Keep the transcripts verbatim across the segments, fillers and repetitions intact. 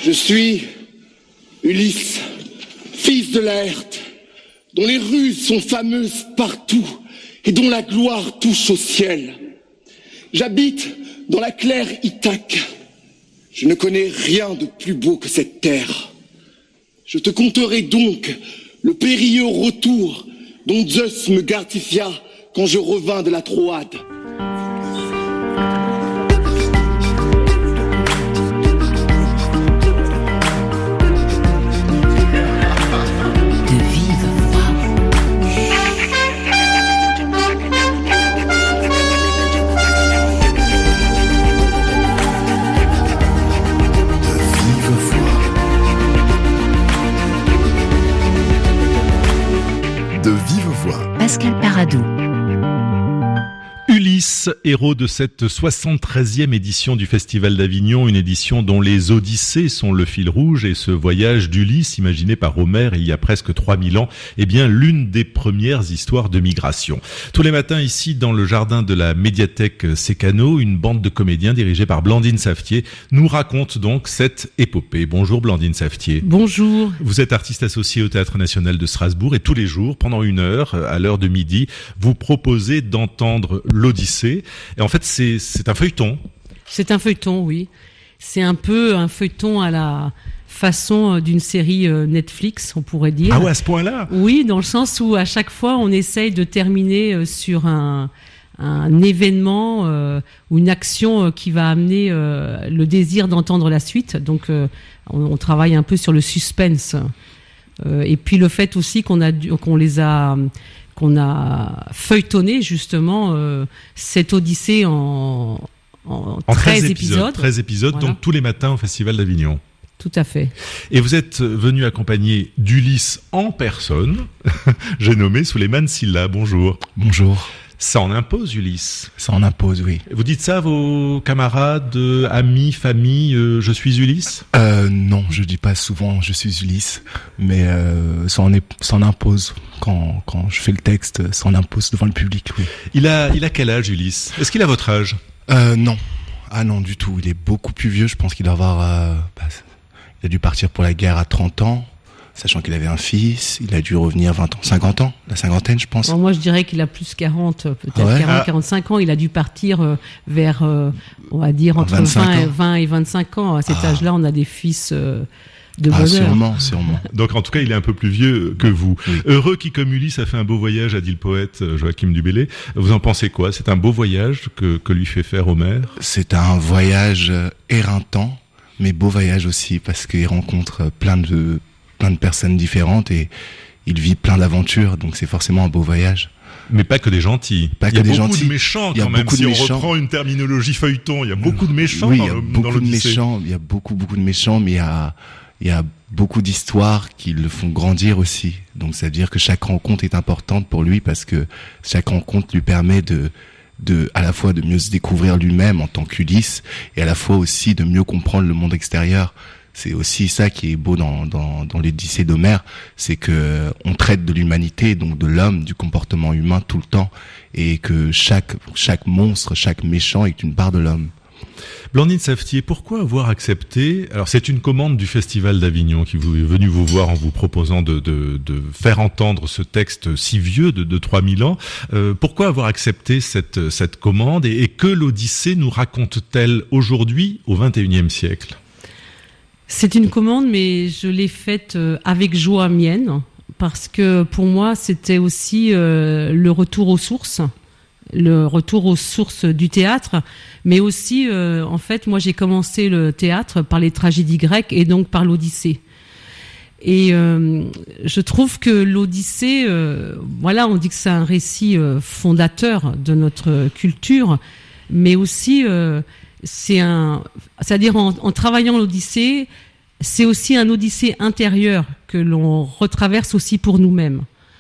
Je suis Ulysse, fils de Laërte, dont les ruses sont fameuses partout et dont la gloire touche au ciel. J'habite dans la claire Ithaque. Je ne connais rien de plus beau que cette terre. Je te conterai donc le périlleux retour dont Zeus me gratifia quand je revins de la Troade. Pascal Paradou. Ulysse, héros de cette soixante-treizième édition du Festival d'Avignon, une édition dont les Odyssées sont le fil rouge, et ce voyage d'Ulysse, imaginé par Homère il y a presque trois mille ans, est bien l'une des premières histoires de migration. Tous les matins ici, dans le jardin de la médiathèque Sécano, une bande de comédiens dirigée par Blandine Saftier nous raconte donc cette épopée. Bonjour Blandine Saftier. Bonjour. Vous êtes artiste associée au Théâtre National de Strasbourg, et tous les jours, pendant une heure, à l'heure de midi, vous proposez d'entendre l'Odyssée. Et en fait, c'est, c'est un feuilleton. C'est un feuilleton, oui. C'est un peu un feuilleton à la façon d'une série Netflix, on pourrait dire. Ah ouais, à ce point-là? Oui, dans le sens où à chaque fois, on essaye de terminer sur un, un événement euh, ou une action qui va amener euh, le désir d'entendre la suite. Donc, euh, on, on travaille un peu sur le suspense. Euh, et puis le fait aussi qu'on a, qu'on les a... qu'on a feuilletonné justement euh, cette Odyssée en, en, en treize épisodes. treize épisodes, voilà. Donc tous les matins au Festival d'Avignon. Tout à fait. Et vous êtes venu accompagné d'Ulysse en personne. J'ai nommé Souleymane Sylla. Bonjour. Bonjour. Ça en impose, Ulysse. Ça en impose, oui. Vous dites ça à vos camarades, amis, famille, euh, je suis Ulysse? Euh, non, je dis pas souvent je suis Ulysse, mais euh, ça, en est, ça en impose. Quand, quand je fais le texte, ça en impose devant le public, oui. Il a, il a quel âge, Ulysse? Est-ce qu'il a votre âge? Euh, non. Ah non, du tout. Il est beaucoup plus vieux. Je pense qu'il doit avoir... Euh, bah, il a dû partir pour la guerre à trente ans. Sachant qu'il avait un fils, il a dû revenir vingt ans, cinquante ans, la cinquantaine, je pense. Alors moi, je dirais qu'il a plus quarante, peut-être ah ouais quarante, ah. quarante-cinq ans. Il a dû partir euh, vers, euh, on va dire, entre vingt et, vingt et vingt-cinq ans. À cet ah. âge-là, on a des fils euh, de bonheur. Ah, sûrement, sûrement. Donc, en tout cas, il est un peu plus vieux que vous. Oui. Heureux qui, comme Ulysse, a fait un beau voyage, a dit le poète Joachim du Bellay. Vous en pensez quoi? C'est un beau voyage que, que lui fait faire Homère? C'est un voyage éreintant, mais beau voyage aussi, parce qu'il rencontre plein de... plein de personnes différentes et il vit plein d'aventures, donc c'est forcément un beau voyage. Mais pas que des gentils. Pas il y a que des beaucoup gentils. de méchants quand il y a même. Beaucoup si de on méchants. reprend une terminologie feuilleton, il y a beaucoup de méchants oui, dans, il y a le, beaucoup dans de méchants. Il y a beaucoup beaucoup de méchants, mais il y a il y a beaucoup d'histoires qui le font grandir aussi. Donc ça veut dire que chaque rencontre est importante pour lui parce que chaque rencontre lui permet de de à la fois de mieux se découvrir lui-même en tant qu'Ulysse et à la fois aussi de mieux comprendre le monde extérieur. C'est aussi ça qui est beau dans dans dans l'Odyssée d'Homère, c'est que on traite de l'humanité, donc de l'homme, du comportement humain tout le temps, et que chaque chaque monstre, chaque méchant est une part de l'homme. Blandine Saftier, pourquoi avoir accepté, alors c'est une commande du Festival d'Avignon qui vous est venu vous voir en vous proposant de de de faire entendre ce texte si vieux de de trois mille ans, euh, pourquoi avoir accepté cette cette commande et, et que l'Odyssée nous raconte-t-elle aujourd'hui au vingt et unième siècle? C'est une commande, mais je l'ai faite avec joie mienne, parce que pour moi, c'était aussi euh, le retour aux sources, le retour aux sources du théâtre, mais aussi, euh, en fait, moi, j'ai commencé le théâtre par les tragédies grecques et donc par l'Odyssée. Et euh, je trouve que l'Odyssée, euh, voilà, on dit que c'est un récit euh, fondateur de notre culture, mais aussi... Euh, c'est un, c'est-à-dire en, en travaillant l'Odyssée, c'est aussi un Odyssée intérieur que l'on retraverse aussi pour nous-mêmes.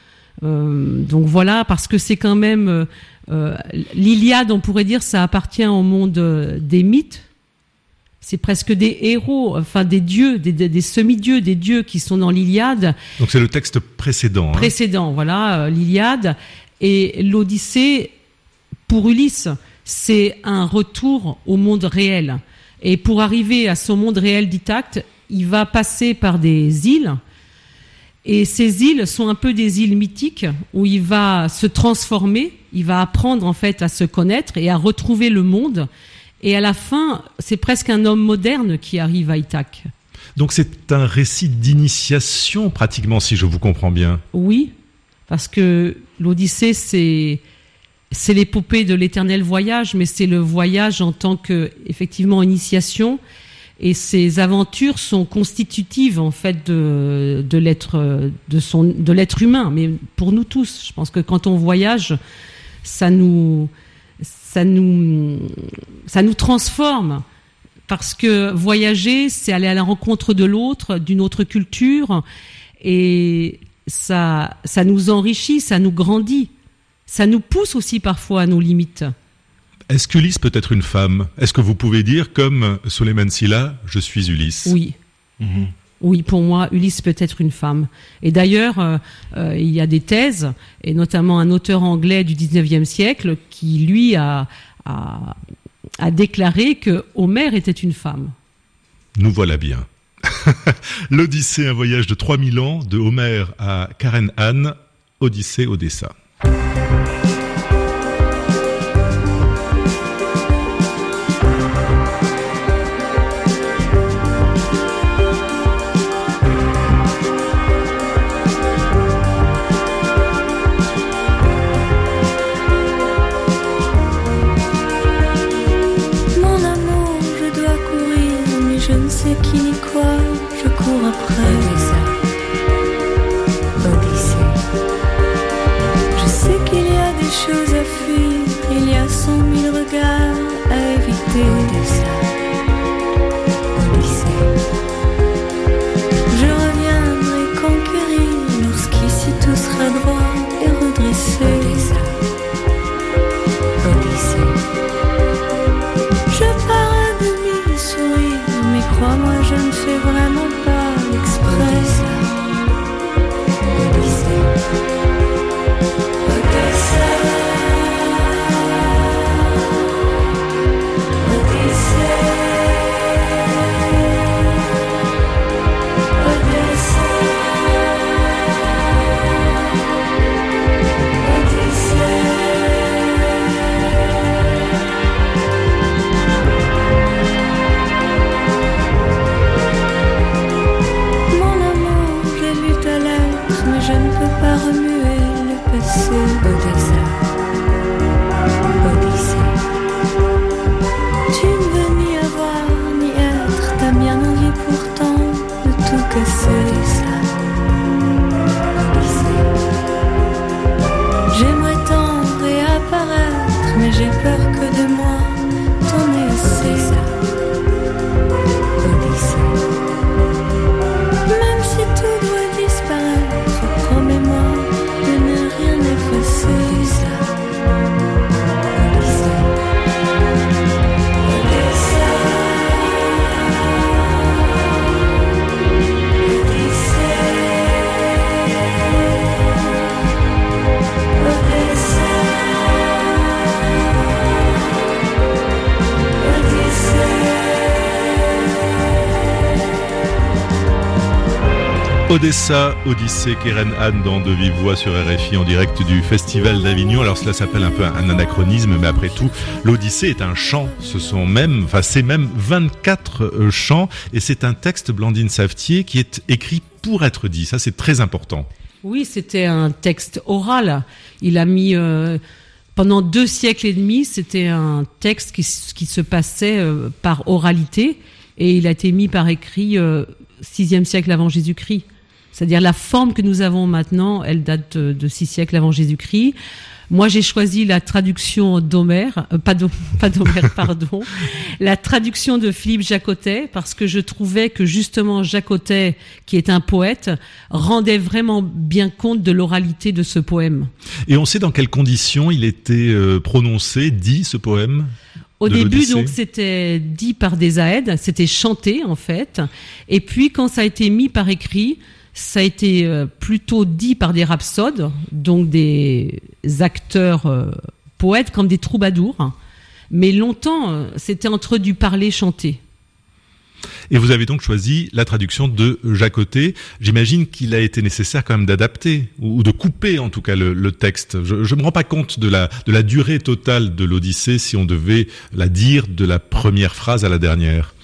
Euh, donc voilà, parce que c'est quand même euh, l'Iliade, on pourrait dire, ça appartient au monde des mythes. C'est presque des héros, enfin des dieux, des, des, des semi-dieux, des dieux qui sont dans l'Iliade. Donc c'est le texte précédent. Hein. Précédent, voilà, euh, l'Iliade. Et l'Odyssée, pour Ulysse, c'est un retour au monde réel. Et pour arriver à ce monde réel d'Ithaque, il va passer par des îles. Et ces îles sont un peu des îles mythiques où il va se transformer, il va apprendre en fait à se connaître et à retrouver le monde. Et à la fin, c'est presque un homme moderne qui arrive à Ithaque. Donc c'est un récit d'initiation pratiquement, si je vous comprends bien. Oui, parce que l'Odyssée, c'est, c'est l'épopée de l'éternel voyage, mais c'est le voyage en tant que, effectivement, initiation. Et ces aventures sont constitutives en fait de, de l'être de son de l'être humain, mais pour nous tous, je pense que quand on voyage, ça nous ça nous ça nous transforme parce que voyager, c'est aller à la rencontre de l'autre, d'une autre culture, et ça ça nous enrichit, ça nous grandit, ça nous pousse aussi parfois à nos limites. Est-ce qu'Ulysse peut être une femme ? Est-ce que vous pouvez dire, comme Suleiman Silla, je suis Ulysse ? Oui. Mm-hmm. Oui, pour moi, Ulysse peut être une femme. Et d'ailleurs, euh, euh, il y a des thèses, et notamment un auteur anglais du dix-neuvième siècle, qui, lui, a, a, a déclaré que Homère était une femme. Nous voilà bien. L'Odyssée, un voyage de trois mille ans, de Homère à Karen Anne, Odyssée, Odessa. Qui ni quoi, je cours après Odessa, Odyssée. Je sais qu'il y a des choses à fuir, il y a cent mille regards à éviter. Odessa, Odyssée. Je reviendrai conquérir lorsqu'ici tout sera droit et redressé. Odessa, Odyssée. Je pars à demi sourire, mais crois-moi, je ne fais vraiment pas exprès. Odyssée, Odessa, Odyssée, Odessa, Odyssée. Je ne peux pas remuer le passé. Odessa, Odyssée. Tu ne veux ni avoir ni être, t'as bien envie pourtant de tout casser. Odessa, Odyssée. J'aimerais tendre et apparaître, mais j'ai peur que de moi t'en aies assez. Odyssée. Même si tout doit disparaître, promets-moi de ne rien effacer. Odessa, Odyssée, Odessa, Odyssée, Odessa, Odessa, Odyssée, Keren Anne dans De Vive Voix sur R F I en direct du Festival d'Avignon. Alors cela s'appelle un peu un anachronisme, mais après tout, l'Odyssée est un chant. Ce sont même, enfin c'est même vingt-quatre chants, et c'est un texte, Blandine Savetier, qui est écrit pour être dit. Ça, c'est très important. Oui, c'était un texte oral. Il a mis euh, pendant deux siècles et demi, c'était un texte qui, qui se passait euh, par oralité, et il a été mis par écrit euh, sixième siècle avant Jésus-Christ. C'est-à-dire la forme que nous avons maintenant, elle date de, de six siècles avant Jésus-Christ. Moi, j'ai choisi la traduction d'Homère, euh, pas, d'Homère, pas d'Homère, pardon, la traduction de Philippe Jacotet, parce que je trouvais que justement Jacotet, qui est un poète, rendait vraiment bien compte de l'oralité de ce poème. Et on sait dans quelles conditions il était euh, prononcé, dit ce poème ? Au de début, l'Odyssée. donc, c'était dit par des aèdes, c'était chanté, en fait. Et puis, quand ça a été mis par écrit, ça a été euh, plutôt dit par des rhapsodes, donc des acteurs euh, poètes comme des troubadours. Mais longtemps, euh, c'était entre du parler chanté. Et vous avez donc choisi la traduction de Jacotet. J'imagine qu'il a été nécessaire quand même d'adapter, ou de couper en tout cas le, le texte. Je ne me rends pas compte de la, de la durée totale de l'Odyssée si on devait la dire de la première phrase à la dernière.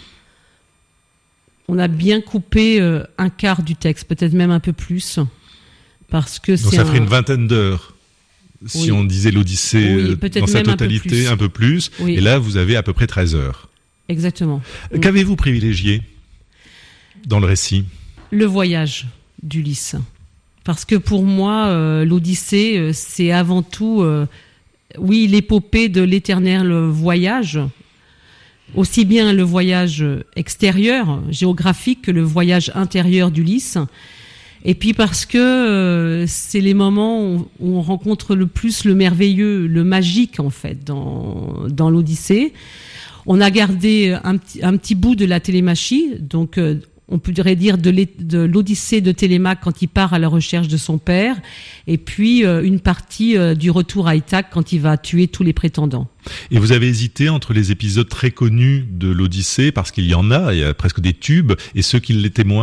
On a bien coupé euh, un quart du texte, peut-être même un peu plus, parce que donc c'est ça un... ferait une vingtaine d'heures. Si oui. on disait l'Odyssée oui, dans sa totalité, un peu plus, un peu plus oui. Et là vous avez à peu près treize heures. Exactement. Qu'avez-vous privilégié dans le récit ? Le voyage d'Ulysse. Parce que pour moi, euh, l'Odyssée, euh, c'est avant tout, euh, oui, l'épopée de l'éternel voyage, aussi bien le voyage extérieur, géographique, que le voyage intérieur d'Ulysse. Et puis parce que euh, c'est les moments où on rencontre le plus le merveilleux, le magique en fait dans dans l'Odyssée. On a gardé un petit un petit bout de la télémachie, donc euh, on pourrait dire de, de l'Odyssée de Télémaque quand il part à la recherche de son père, et puis euh, une partie euh, du retour à Ithaque quand il va tuer tous les prétendants. Et vous avez hésité entre les épisodes très connus de l'Odyssée, parce qu'il y en a, il y a presque des tubes, et ceux qui l'étaient moins ?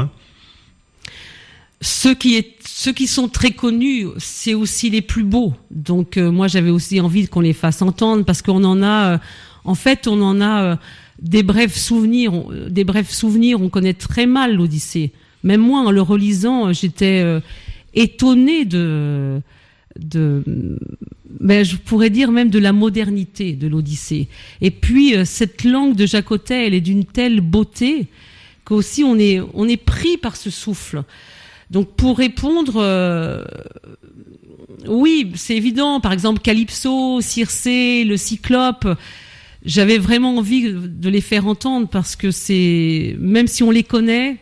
Ceux qui, est, ceux qui sont très connus, c'est aussi les plus beaux. Donc euh, moi, j'avais aussi envie qu'on les fasse entendre, parce qu'on en a, euh, en fait, on en a euh, des brefs souvenirs. On, des brefs souvenirs. On connaît très mal l'Odyssée. Même moi, en le relisant, j'étais euh, étonnée de, de, ben, je pourrais dire même de la modernité de l'Odyssée. Et puis euh, cette langue de Jacotet, elle est d'une telle beauté qu'aussi on est, on est pris par ce souffle. Donc pour répondre, euh, oui, c'est évident. Par exemple, Calypso, Circé, le Cyclope, j'avais vraiment envie de les faire entendre parce que c'est, même si on les connaît,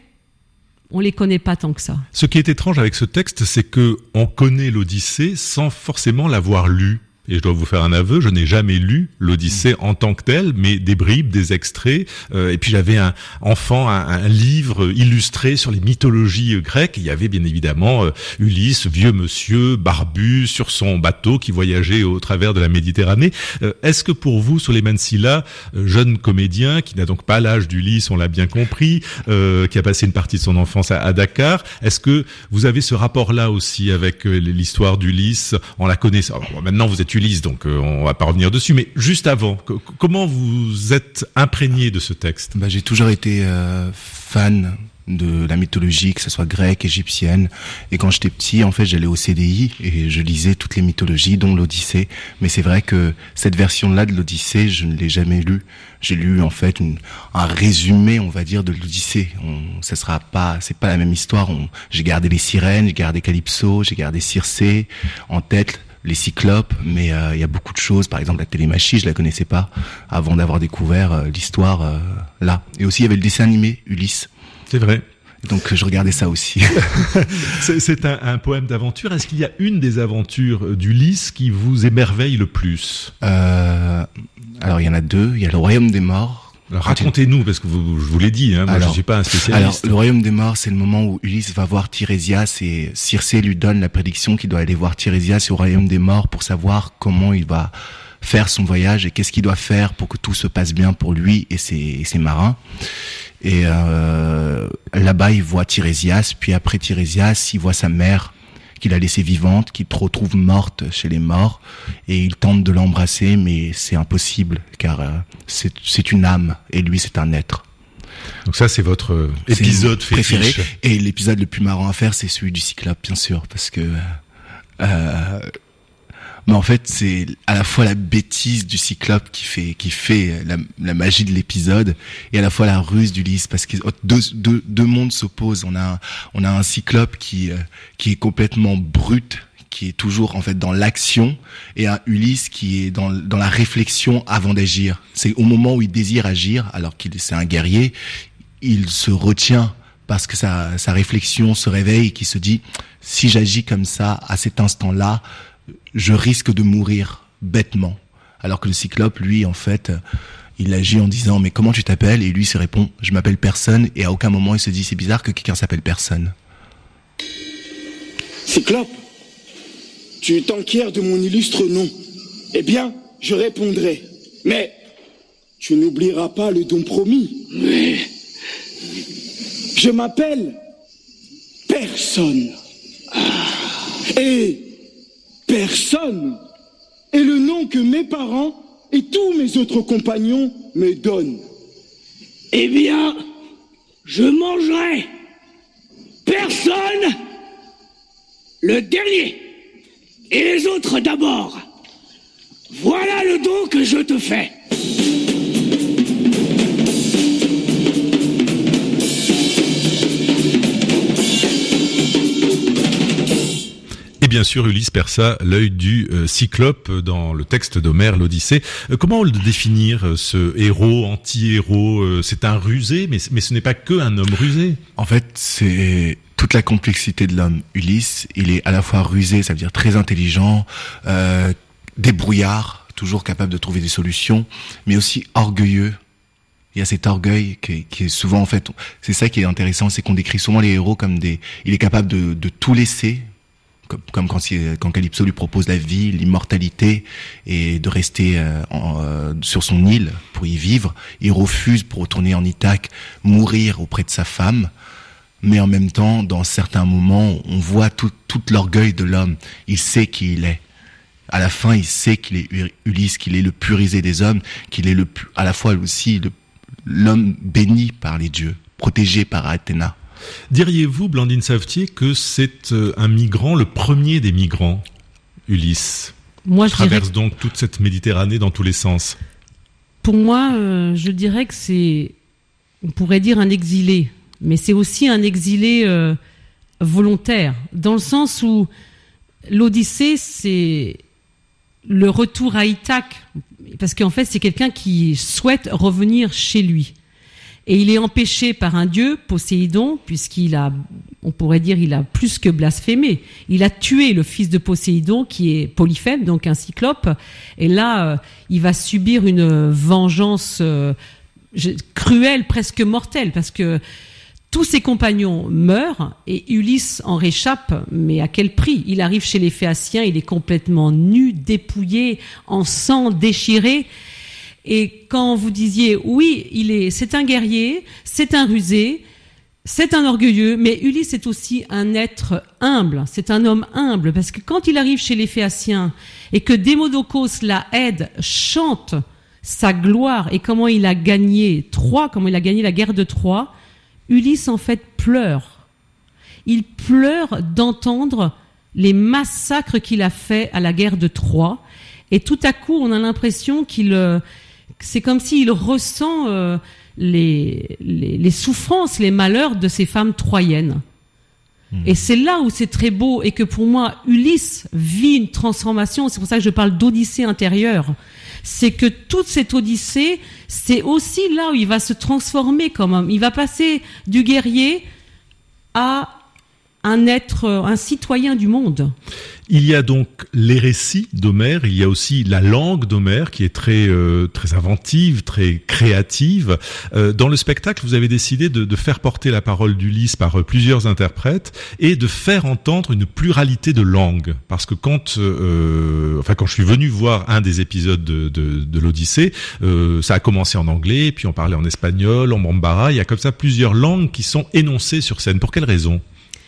on les connaît pas tant que ça. Ce qui est étrange avec ce texte, c'est que on connaît l'Odyssée sans forcément l'avoir lu. Et je dois vous faire un aveu, je n'ai jamais lu l'Odyssée en tant que telle, mais des bribes, des extraits. Euh, et puis j'avais un enfant, un, un livre illustré sur les mythologies grecques. Il y avait bien évidemment euh, Ulysse, vieux monsieur, barbu, sur son bateau qui voyageait au travers de la Méditerranée. Euh, est-ce que pour vous, Souleymane Sylla, euh, jeune comédien, qui n'a donc pas l'âge d'Ulysse, on l'a bien compris, euh, qui a passé une partie de son enfance à, à Dakar, est-ce que vous avez ce rapport-là aussi avec euh, l'histoire d'Ulysse en la connaissant ? Alors, maintenant, vous êtes Ulysse, donc euh, on va pas revenir dessus, mais juste avant, c- comment vous êtes imprégné de ce texte ? Bah, j'ai toujours été euh, fan de la mythologie, que ce soit grecque, égyptienne, et quand j'étais petit, en fait, j'allais au C D I et je lisais toutes les mythologies, dont l'Odyssée, mais c'est vrai que cette version-là de l'Odyssée, je ne l'ai jamais lue. J'ai lu, en fait, une, un résumé, on va dire, de l'Odyssée. On, ça sera pas, c'est pas la même histoire. On, j'ai gardé les sirènes, j'ai gardé Calypso, j'ai gardé Circé en tête, les cyclopes, mais euh, il y a beaucoup de choses. Par exemple, la télémachie, je la connaissais pas avant d'avoir découvert euh, l'histoire euh, là. Et aussi, il y avait le dessin animé Ulysse. C'est vrai. Donc, je regardais ça aussi. c'est, c'est un, un poème d'aventure. Est-ce qu'il y a une des aventures d'Ulysse qui vous émerveille le plus ? euh, Alors, il y en a deux. Il y a le Royaume des Morts. Alors, racontez-nous, parce que vous, je vous l'ai dit, hein, moi alors, je ne suis pas un spécialiste. Alors, le Royaume des Morts, c'est le moment où Ulysse va voir Tirésias et Circé lui donne la prédiction qu'il doit aller voir Tirésias au Royaume des Morts pour savoir comment il va faire son voyage et qu'est-ce qu'il doit faire pour que tout se passe bien pour lui et ses, et ses marins. Et euh, là-bas, il voit Tirésias, puis après Tirésias, il voit sa mère qu'il a laissée vivante, qu'il retrouve morte chez les morts, et il tente de l'embrasser, mais c'est impossible, car euh, c'est, c'est une âme, et lui, c'est un être. Donc ça, c'est votre épisode c'est préféré. Et l'épisode le plus marrant à faire, c'est celui du Cyclope, bien sûr, parce que... Euh, mais en fait, c'est à la fois la bêtise du Cyclope qui fait qui fait la, la magie de l'épisode, et à la fois la ruse d'Ulysse, parce que deux deux deux mondes s'opposent. On a on a un Cyclope qui qui est complètement brut, qui est toujours en fait dans l'action, et un Ulysse qui est dans dans la réflexion avant d'agir. C'est au moment où il désire agir, alors qu'il c'est un guerrier, il se retient parce que sa sa réflexion se réveille et qu'il se dit, si j'agis comme ça à cet instant-là, je risque de mourir bêtement. Alors que le Cyclope, lui, en fait, il agit en disant, mais comment tu t'appelles ? Et lui se répond, je m'appelle personne, et à aucun moment il se dit, c'est bizarre que quelqu'un s'appelle personne. Cyclope, tu t'enquières de mon illustre nom. Eh bien, je répondrai. Mais tu n'oublieras pas le don promis. Oui, Je m'appelle Personne. Et Personne est le nom que mes parents et tous mes autres compagnons me donnent. Eh bien, je mangerai Personne le dernier et les autres d'abord. Voilà le don que je te fais. Et bien sûr, Ulysse perd ça, l'œil du euh, cyclope dans le texte d'Homère, l'Odyssée. Euh, comment le définir, euh, ce héros, anti-héros euh, C'est un rusé, mais, mais ce n'est pas que un homme rusé. En fait, c'est toute la complexité de l'homme. Ulysse, il est à la fois rusé, ça veut dire très intelligent, euh, débrouillard, toujours capable de trouver des solutions, mais aussi orgueilleux. Il y a cet orgueil qui est, qui est souvent, en fait, c'est ça qui est intéressant, c'est qu'on décrit souvent les héros comme des... Il est capable de, de tout laisser, comme, comme quand, quand Calypso lui propose la vie, l'immortalité, et de rester euh, en, euh, sur son île pour y vivre. Il refuse pour retourner en Ithaque, mourir auprès de sa femme. Mais en même temps, dans certains moments, on voit tout, tout l'orgueil de l'homme. Il sait qui il est. À la fin, il sait qu'il est Ulysse, qu'il est le purisé des hommes, qu'il est le, à la fois aussi le, l'homme béni par les dieux, protégé par Athéna. Diriez-vous, Blandine Savetier, que c'est un migrant, le premier des migrants, Ulysse? Moi, je traverse dirais... donc toute cette Méditerranée dans tous les sens. Pour moi, euh, je dirais que c'est, on pourrait dire un exilé, mais c'est aussi un exilé euh, volontaire, dans le sens où l'Odyssée, c'est le retour à Ithaque, parce qu'en fait, c'est quelqu'un qui souhaite revenir chez lui. Et il est empêché par un dieu, Poséidon, puisqu'il a, on pourrait dire, il a plus que blasphémé. Il a tué le fils de Poséidon, qui est Polyphème, donc un cyclope. Et là, euh, il va subir une vengeance euh, cruelle, presque mortelle, parce que tous ses compagnons meurent et Ulysse en réchappe, mais à quel prix? Il arrive chez les Phéaciens, il est complètement nu, dépouillé, en sang, déchiré. Et quand vous disiez, oui, il est, c'est un guerrier, c'est un rusé, c'est un orgueilleux, mais Ulysse est aussi un être humble, c'est un homme humble, parce que quand il arrive chez les Phéaciens et que Démodocos la aide, chante sa gloire et comment il a gagné Troie, comment il a gagné la guerre de Troie, Ulysse en fait pleure. Il pleure d'entendre les massacres qu'il a fait à la guerre de Troie, et tout à coup on a l'impression qu'il... C'est comme s'il ressent euh, les, les, les souffrances, les malheurs de ces femmes troyennes. Mmh. Et c'est là où c'est très beau et que pour moi, Ulysse vit une transformation. C'est pour ça que je parle d'odyssée intérieure. C'est que toute cette odyssée, c'est aussi là où il va se transformer comme homme. Il va passer du guerrier à un être, un citoyen du monde. Il y a donc les récits d'Homère, il y a aussi la langue d'Homère qui est très euh, très inventive, très créative. Euh, dans le spectacle, vous avez décidé de, de faire porter la parole d'Ulysse par euh, plusieurs interprètes et de faire entendre une pluralité de langues. Parce que quand, euh, enfin quand je suis venu voir un des épisodes de, de, de l'Odyssée, euh, ça a commencé en anglais, puis on parlait en espagnol, en bambara. Il y a comme ça plusieurs langues qui sont énoncées sur scène. Pour quelle raison ?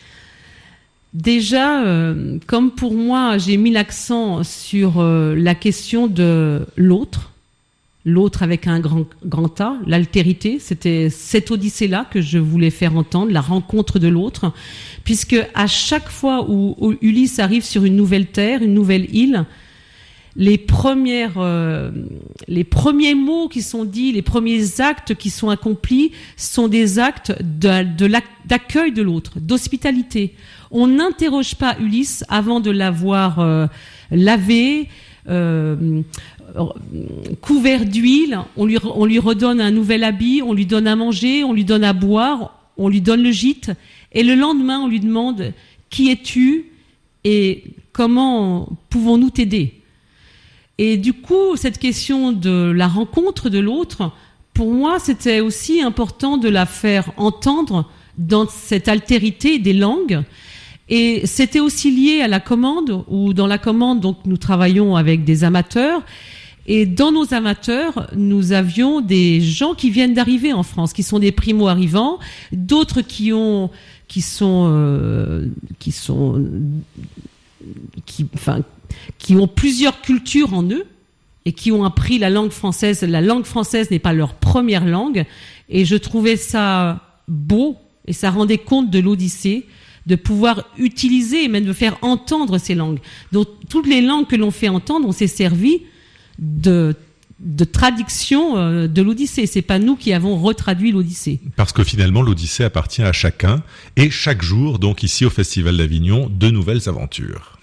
Déjà, euh, comme pour moi, j'ai mis l'accent sur euh, la question de l'autre, l'autre avec un grand, grand A, l'altérité. C'était cette odyssée-là que je voulais faire entendre, la rencontre de l'autre, puisque à chaque fois où, où Ulysse arrive sur une nouvelle terre, une nouvelle île, les premières, euh, les premiers mots qui sont dits, les premiers actes qui sont accomplis sont des actes de, de d'accueil de l'autre, d'hospitalité. On n'interroge pas Ulysse avant de l'avoir euh, lavé, euh, couvert d'huile. On lui, on lui redonne un nouvel habit, on lui donne à manger, on lui donne à boire, on lui donne le gîte. Et le lendemain, on lui demande « Qui es-tu et comment pouvons-nous t'aider ?» Et du coup, cette question de la rencontre de l'autre, pour moi, c'était aussi important de la faire entendre dans cette altérité des langues. Et c'était aussi lié à la commande, où dans la commande, donc, nous travaillons avec des amateurs. Et dans nos amateurs, nous avions des gens qui viennent d'arriver en France, qui sont des primo-arrivants, d'autres qui ont, qui sont, euh, qui sont, qui, enfin, qui ont plusieurs cultures en eux et qui ont appris la langue française. La langue française n'est pas leur première langue, et je trouvais ça beau et ça rendait compte de l'Odyssée, de pouvoir utiliser et même de faire entendre ces langues. Donc toutes les langues que l'on fait entendre, on s'est servi de, de traduction euh, de l'Odyssée. C'est pas nous qui avons retraduit l'Odyssée. Parce que finalement, l'Odyssée appartient à chacun. Et chaque jour, donc ici au Festival d'Avignon, de nouvelles aventures.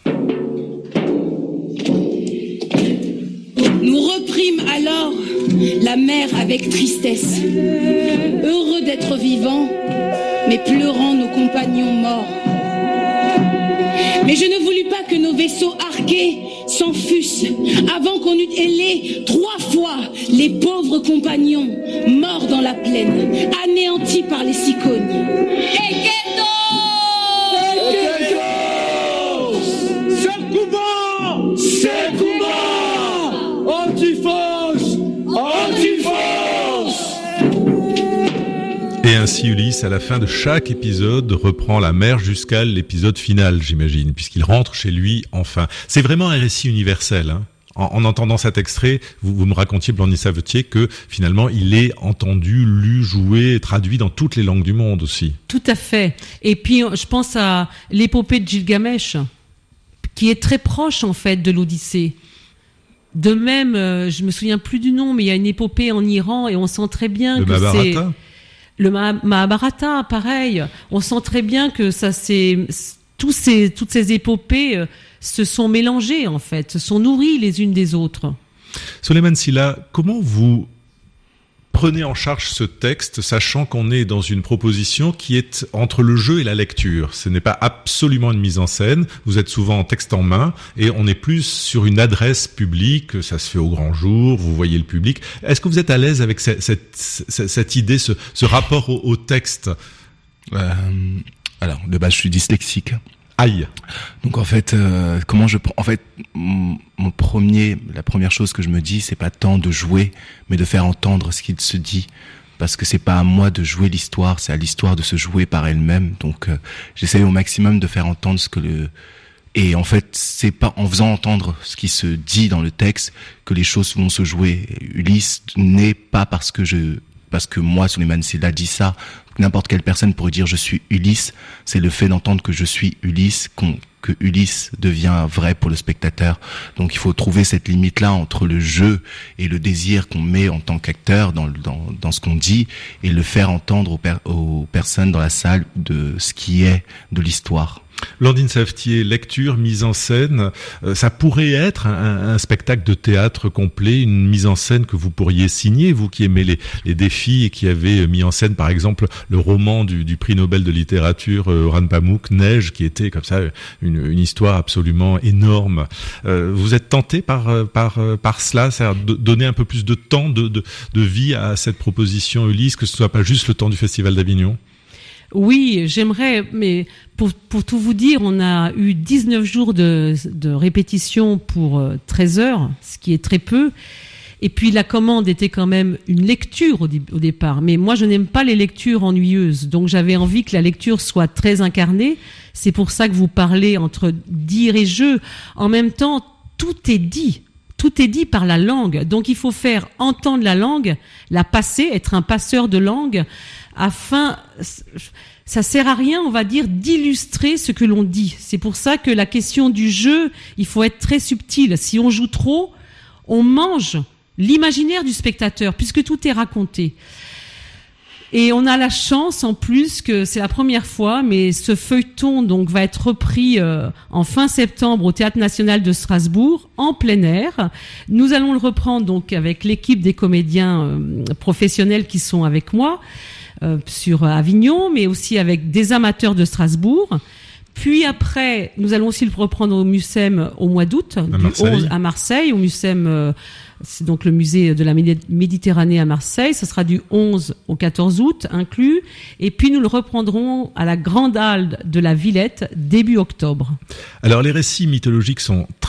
Nous reprîmes alors la mer avec tristesse, heureux d'être vivants, mais pleurant nos compagnons morts. Mais je ne voulus pas que nos vaisseaux arqués s'enfussent avant qu'on eût ailé trois fois les pauvres compagnons morts dans la plaine, anéantis par les cicognes. Eketo! Eketo! Secoumba! Secoumba! Antiphos! Antiphos! Et ainsi Ulysse, à la fin de chaque épisode, reprend la mer jusqu'à l'épisode final, j'imagine, puisqu'il rentre chez lui enfin. C'est vraiment un récit universel, hein. En, en entendant cet extrait, vous, vous me racontiez, Blandine Savetier, que finalement il est entendu, lu, joué, traduit dans toutes les langues du monde aussi. Tout à fait. Et puis je pense à l'épopée de Gilgamesh, qui est très proche en fait de l'Odyssée. De même, euh, je me souviens plus du nom, mais il y a une épopée en Iran et on sent très bien Le que Mahabharata. c'est le Mahabharata, pareil. On sent très bien que ça c'est tous ces toutes ces épopées euh, se sont mélangées en fait, se sont nourries les unes des autres. Souleymane Sylla, comment vous prenez en charge ce texte, sachant qu'on est dans une proposition qui est entre le jeu et la lecture? Ce n'est pas absolument une mise en scène, vous êtes souvent en texte en main, et on est plus sur une adresse publique, ça se fait au grand jour, vous voyez le public. Est-ce que vous êtes à l'aise avec cette, cette, cette, cette idée, ce, ce rapport au, au texte? euh, Alors, de base, je suis dyslexique. Aïe. Donc en fait, euh, comment je prends en fait mon, mon premier, la première chose que je me dis, c'est pas tant de jouer, mais de faire entendre ce qu'il se dit, parce que c'est pas à moi de jouer l'histoire, c'est à l'histoire de se jouer par elle-même. Donc euh, j'essaie au maximum de faire entendre ce que le et en fait c'est pas en faisant entendre ce qui se dit dans le texte que les choses vont se jouer. Ulysse n'est pas parce que je parce que moi, Souleymane Sylla dit ça. N'importe quelle personne pourrait dire je suis Ulysse. C'est le fait d'entendre que je suis Ulysse qu'on, que Ulysse devient vrai pour le spectateur. Donc il faut trouver cette limite-là entre le jeu et le désir qu'on met en tant qu'acteur dans, dans, dans ce qu'on dit, et le faire entendre aux, per, aux personnes dans la salle de ce qui est de l'histoire. Blandine Savetier, lecture, mise en scène, euh, ça pourrait être un, un spectacle de théâtre complet, une mise en scène que vous pourriez signer, vous qui aimez les, les défis et qui avez mis en scène par exemple le roman du, du prix Nobel de littérature euh, Orhan Pamuk, Neige, qui était comme ça une, une histoire absolument énorme. Euh, vous êtes tenté par par par cela, c'est-à-dire de donner un peu plus de temps, de, de de vie à cette proposition Ulysse, que ce soit pas juste le temps du Festival d'Avignon? Oui, j'aimerais, mais pour, pour tout vous dire, on a eu dix-neuf jours de, de répétition pour treize heures, ce qui est très peu. Et puis la commande était quand même une lecture au, au départ. Mais moi, je n'aime pas les lectures ennuyeuses. Donc j'avais envie que la lecture soit très incarnée. C'est pour ça que vous parlez entre dire et jeu. En même temps, tout est dit. Tout est dit par la langue. Donc il faut faire entendre la langue, la passer, être un passeur de langue, afin, ça sert à rien, on va dire, d'illustrer ce que l'on dit. C'est pour ça que la question du jeu, il faut être très subtil. Si on joue trop, on mange l'imaginaire du spectateur, puisque tout est raconté. Et on a la chance en plus que c'est la première fois, mais ce feuilleton donc va être repris euh, en fin septembre au Théâtre National de Strasbourg en plein air. Nous allons le reprendre donc avec l'équipe des comédiens euh, professionnels qui sont avec moi euh, sur Avignon, mais aussi avec des amateurs de Strasbourg. Puis après, nous allons aussi le reprendre au Mucem au mois d'août, du onze à Marseille, au Mucem, euh, c'est donc le musée de la Méditerranée à Marseille. Ça sera du onze au quatorze août inclus. Et puis nous le reprendrons à la Grande Halle de la Villette début octobre. Alors les récits mythologiques sont très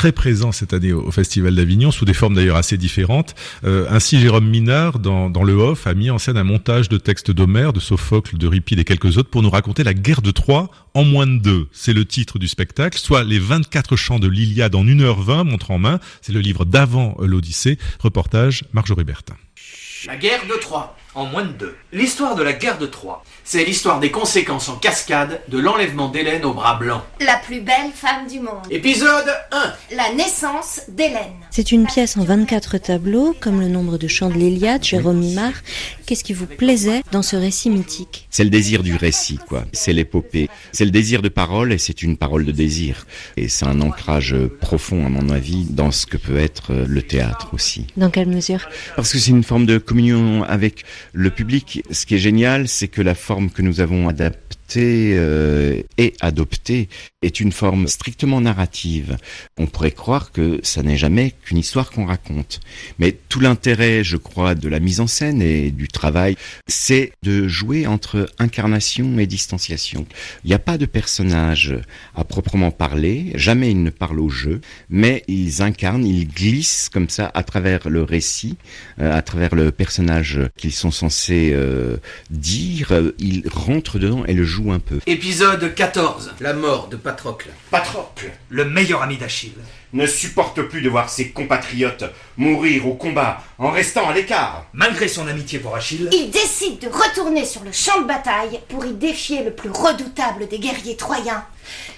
très présent cette année au Festival d'Avignon, sous des formes d'ailleurs assez différentes. Euh, ainsi, Jérôme Minard, dans, dans le off, a mis en scène un montage de textes d'Homère, de Sophocle, d'Euripide et quelques autres pour nous raconter la guerre de Troie en moins de deux. C'est le titre du spectacle, soit les vingt-quatre chants de l'Iliade en une heure vingt, montre en main. C'est le livre d'avant l'Odyssée. Reportage, Marjorie Bertin. La guerre de Troie, en moins de deux. L'histoire de la guerre de Troie, c'est l'histoire des conséquences en cascade de l'enlèvement d'Hélène au bras blanc. La plus belle femme du monde. Épisode un. La naissance d'Hélène. C'est une pièce en vingt-quatre tableaux, comme le nombre de chants de l'Iliade, Jérôme Minard. Qu'est-ce qui vous plaisait dans ce récit mythique ? C'est le désir du récit, quoi. C'est l'épopée. C'est le désir de parole et c'est une parole de désir. Et c'est un ancrage profond, à mon avis, dans ce que peut être le théâtre aussi. Dans quelle mesure ? Parce que c'est une forme de communion avec le public. Ce qui est génial, c'est que la forme que nous avons adaptée euh, et adoptée est une forme strictement narrative. On pourrait croire que ça n'est jamais qu'une histoire qu'on raconte. Mais tout l'intérêt, je crois, de la mise en scène et du travail, c'est de jouer entre incarnation et distanciation. Il n'y a pas de personnage à proprement parler, jamais ils ne parlent au jeu, mais ils incarnent, ils glissent comme ça à travers le récit, euh, à travers le personnage qu'ils sont censés euh, dire, euh, ils rentrent dedans et le jouent un peu. Épisode quatorze. La mort de Patrocle. Patrocle, le meilleur ami d'Achille, ne supporte plus de voir ses compatriotes mourir au combat en restant à l'écart. Malgré son amitié pour Achille, il décide de retourner sur le champ de bataille pour y défier le plus redoutable des guerriers troyens,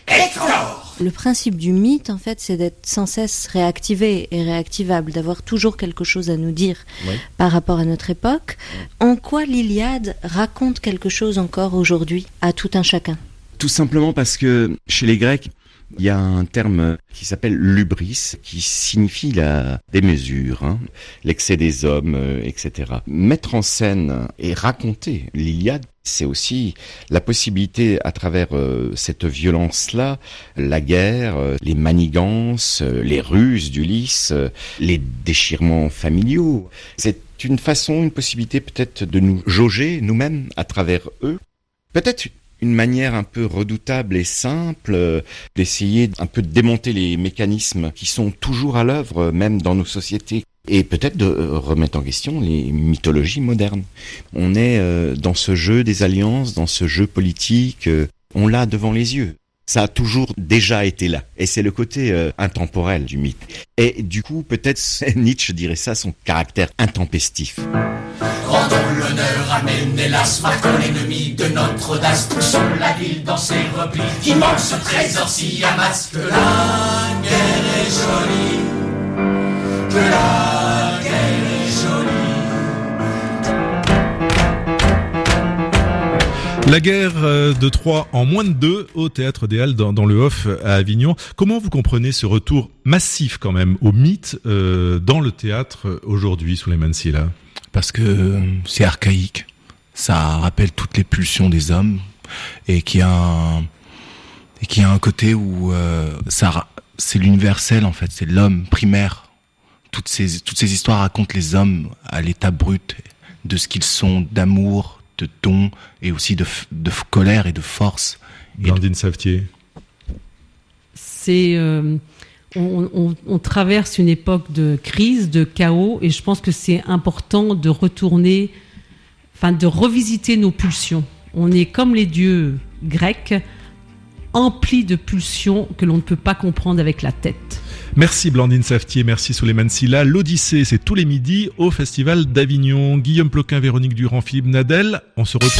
Hector. Le principe du mythe, en fait, c'est d'être sans cesse réactivé et réactivable, d'avoir toujours quelque chose à nous dire oui. par rapport à notre époque. Oui. En quoi l'Iliade raconte quelque chose encore aujourd'hui à tout un chacun ? Tout simplement parce que chez les Grecs, il y a un terme qui s'appelle l'hubris, qui signifie la démesure, hein, l'excès des hommes, euh, et cetera. Mettre en scène et raconter l'Iliade, c'est aussi la possibilité, à travers euh, cette violence-là, la guerre, euh, les manigances, euh, les ruses d'Ulysse, euh, les déchirements familiaux. C'est une façon, une possibilité peut-être de nous jauger nous-mêmes à travers eux. Peut-être une manière un peu redoutable et simple euh, d'essayer un peu de démonter les mécanismes qui sont toujours à l'œuvre, même dans nos sociétés. Et peut-être de euh, remettre en question les mythologies modernes. On est euh, dans ce jeu des alliances, dans ce jeu politique, euh, on l'a devant les yeux. Ça a toujours déjà été là. Et c'est le côté euh, intemporel du mythe. Et du coup, peut-être Nietzsche dirait ça, son caractère intempestif. Rendons l'honneur à Ménélas, marquons l'ennemi de notre audace, poussons la ville dans ses replis, immense trésor s'y amasse. Que la guerre est jolie, que la guerre est jolie. La guerre de Troie en moins de deux au Théâtre des Halles dans, dans le Off à Avignon. Comment vous comprenez ce retour massif quand même au mythe euh, dans le théâtre aujourd'hui, Souleymane Sylla ? Parce que c'est archaïque, ça rappelle toutes les pulsions des hommes et qu'il y a un, et qu'il y a un côté où euh, ça, c'est l'universel en fait, c'est l'homme primaire. Toutes ces, toutes ces histoires racontent les hommes à l'état brut de ce qu'ils sont, d'amour, de don et aussi de, de colère et de force. Blandine Savetier. C'est... Euh... On, on, on traverse une époque de crise, de chaos, et je pense que c'est important de retourner, enfin de revisiter nos pulsions. On est comme les dieux grecs, emplis de pulsions que l'on ne peut pas comprendre avec la tête. Merci Blandine Savetier, merci Souleymane Sylla. L'Odyssée, c'est tous les midis au Festival d'Avignon. Guillaume Ploquin, Véronique Durand, Philippe Nadel. On se retrouve